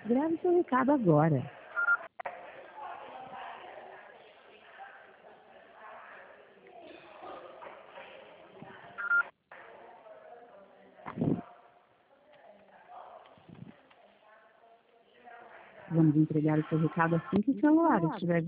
Grave seu recado agora. Vamos entregar o seu recado assim que o celular estiver